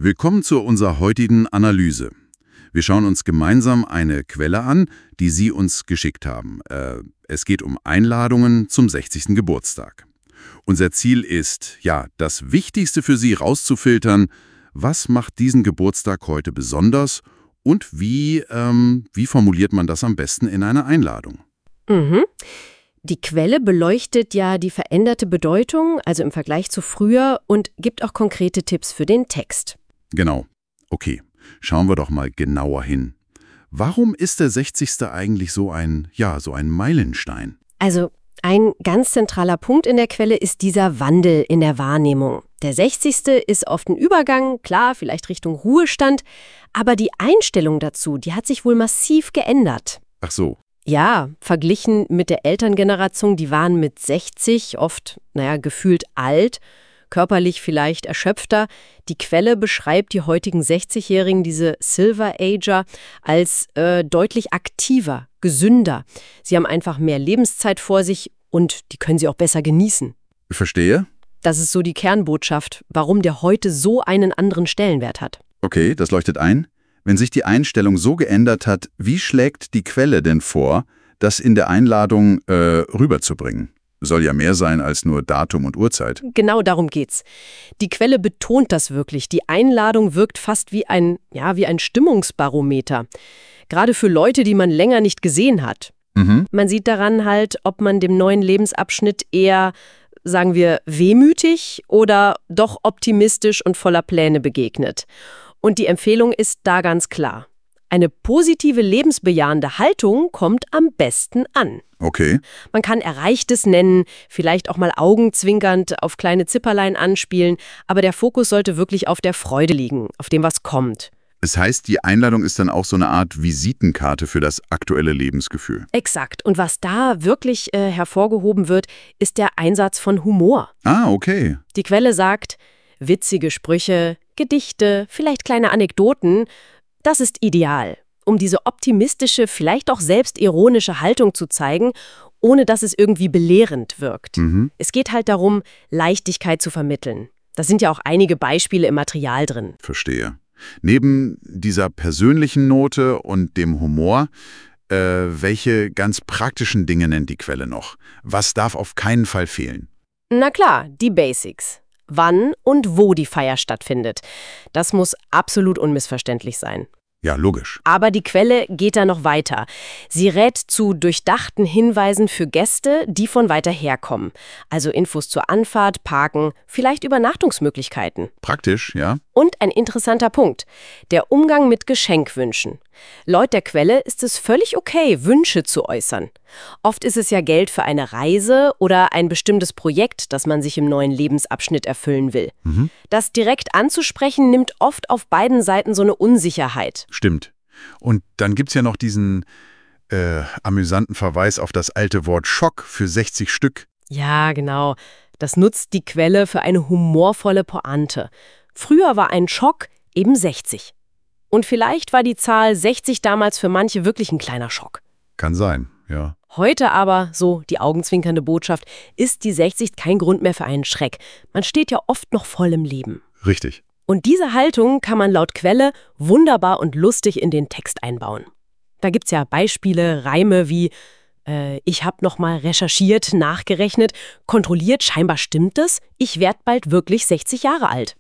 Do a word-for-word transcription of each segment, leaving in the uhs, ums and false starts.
Willkommen zu unserer heutigen Analyse. Wir schauen uns gemeinsam eine Quelle an, die Sie uns geschickt haben. Äh, es geht um Einladungen zum sechzigsten Geburtstag. Unser Ziel ist, ja, das Wichtigste für Sie rauszufiltern, was macht diesen Geburtstag heute besonders und wie, ähm, wie formuliert man das am besten in einer Einladung? Mhm. Die Quelle beleuchtet ja die veränderte Bedeutung, also im Vergleich zu früher, und gibt auch konkrete Tipps für den Text. Genau. Okay, schauen wir doch mal genauer hin. Warum ist der sechzigste eigentlich so ein, ja, so ein Meilenstein? Also ein ganz zentraler Punkt in der Quelle ist dieser Wandel in der Wahrnehmung. Der sechzigste ist oft ein Übergang, klar, vielleicht Richtung Ruhestand, aber die Einstellung dazu, die hat sich wohl massiv geändert. Ach so. Ja, verglichen mit der Elterngeneration, die waren mit sechzig oft, naja, gefühlt alt, körperlich vielleicht erschöpfter. Die Quelle beschreibt die heutigen sechzigjährigen, diese Silver Ager, als äh, deutlich aktiver, gesünder. Sie haben einfach mehr Lebenszeit vor sich und die können sie auch besser genießen. Verstehe. Das ist so die Kernbotschaft, warum der heute so einen anderen Stellenwert hat. Okay, das leuchtet ein. Wenn sich die Einstellung so geändert hat, wie schlägt die Quelle denn vor, das in der Einladung äh, rüberzubringen? Soll ja mehr sein als nur Datum und Uhrzeit. Genau darum geht's. Die Quelle betont das wirklich. Die Einladung wirkt fast wie ein, ja, wie ein Stimmungsbarometer. Gerade für Leute, die man länger nicht gesehen hat. Mhm. Man sieht daran halt, ob man dem neuen Lebensabschnitt eher, sagen wir, wehmütig oder doch optimistisch und voller Pläne begegnet. Und die Empfehlung ist da ganz klar. Eine positive, lebensbejahende Haltung kommt am besten an. Okay. Man kann Erreichtes nennen, vielleicht auch mal augenzwinkernd auf kleine Zipperlein anspielen, aber der Fokus sollte wirklich auf der Freude liegen, auf dem, was kommt. Das heißt, die Einladung ist dann auch so eine Art Visitenkarte für das aktuelle Lebensgefühl. Exakt. Und was da wirklich äh, hervorgehoben wird, ist der Einsatz von Humor. Ah, okay. Die Quelle sagt, witzige Sprüche, Gedichte, vielleicht kleine Anekdoten, das ist ideal, um diese optimistische, vielleicht auch selbstironische Haltung zu zeigen, ohne dass es irgendwie belehrend wirkt. Mhm. Es geht halt darum, Leichtigkeit zu vermitteln. Da sind ja auch einige Beispiele im Material drin. Verstehe. Neben dieser persönlichen Note und dem Humor, äh, welche ganz praktischen Dinge nennt die Quelle noch? Was darf auf keinen Fall fehlen? Na klar, die Basics. Wann und wo die Feier stattfindet. Das muss absolut unmissverständlich sein. Ja, logisch. Aber die Quelle geht da noch weiter. Sie rät zu durchdachten Hinweisen für Gäste, die von weiter herkommen. Also Infos zur Anfahrt, Parken, vielleicht Übernachtungsmöglichkeiten. Praktisch, ja. Und ein interessanter Punkt, der Umgang mit Geschenkwünschen. Laut der Quelle ist es völlig okay, Wünsche zu äußern. Oft ist es ja Geld für eine Reise oder ein bestimmtes Projekt, das man sich im neuen Lebensabschnitt erfüllen will. Mhm. Das direkt anzusprechen, nimmt oft auf beiden Seiten so eine Unsicherheit. Stimmt. Und dann gibt's ja noch diesen äh, amüsanten Verweis auf das alte Wort Schock für sechzig Stück. Ja, genau. Das nutzt die Quelle für eine humorvolle Pointe. Früher war ein Schock eben sechzig. Und vielleicht war die Zahl sechzig damals für manche wirklich ein kleiner Schock. Kann sein, ja. Heute aber, so die augenzwinkernde Botschaft, ist die sechzig kein Grund mehr für einen Schreck. Man steht ja oft noch voll im Leben. Richtig. Und diese Haltung kann man laut Quelle wunderbar und lustig in den Text einbauen. Da gibt's ja Beispiele, Reime wie äh, ich habe noch mal recherchiert, nachgerechnet, kontrolliert, scheinbar stimmt es, ich werd bald wirklich sechzig Jahre alt.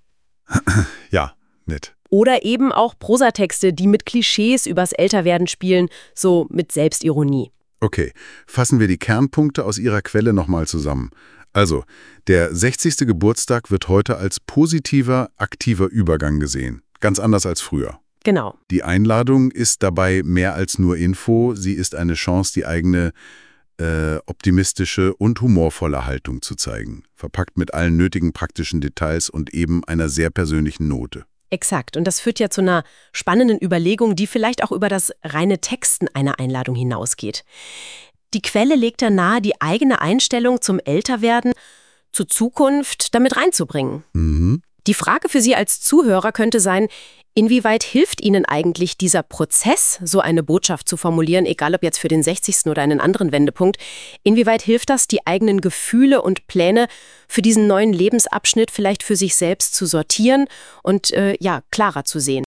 Ja, nett. Oder eben auch Prosatexte, die mit Klischees übers Älterwerden spielen, so mit Selbstironie. Okay, fassen wir die Kernpunkte aus Ihrer Quelle nochmal zusammen. Also, der sechzigste Geburtstag wird heute als positiver, aktiver Übergang gesehen. Ganz anders als früher. Genau. Die Einladung ist dabei mehr als nur Info. Sie ist eine Chance, die eigene äh, optimistische und humorvolle Haltung zu zeigen. Verpackt mit allen nötigen praktischen Details und eben einer sehr persönlichen Note. Exakt. Und das führt ja zu einer spannenden Überlegung, die vielleicht auch über das reine Texten einer Einladung hinausgeht. Die Quelle legt da nahe, die eigene Einstellung zum Älterwerden, zur Zukunft damit reinzubringen. Mhm. Die Frage für Sie als Zuhörer könnte sein, inwieweit hilft Ihnen eigentlich dieser Prozess, so eine Botschaft zu formulieren, egal ob jetzt für den sechzigsten oder einen anderen Wendepunkt, inwieweit hilft das, die eigenen Gefühle und Pläne für diesen neuen Lebensabschnitt vielleicht für sich selbst zu sortieren und äh, ja, klarer zu sehen?